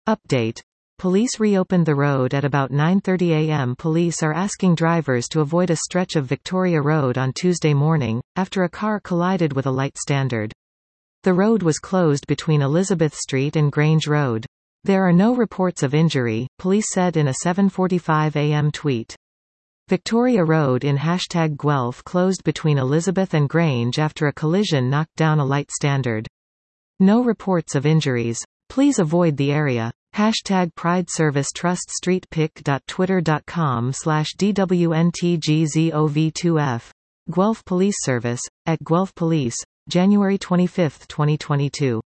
Update. Police reopened the road at about 9:30 a.m. Police are asking drivers to avoid a stretch of Victoria Road on Tuesday morning, after a car collided with a light standard. The road was closed between Elizabeth Street and Grange Road. There are no reports of injury, police said in a 7:45 a.m. tweet. Victoria Road in #Guelph closed between Elizabeth and Grange after a collision knocked down a light standard. No reports of injuries. Please avoid the area. #Pride Service Trust Street pic.twitter.com/DWNTGZOV2F. Guelph Police Service, at Guelph Police, January 25, 2022.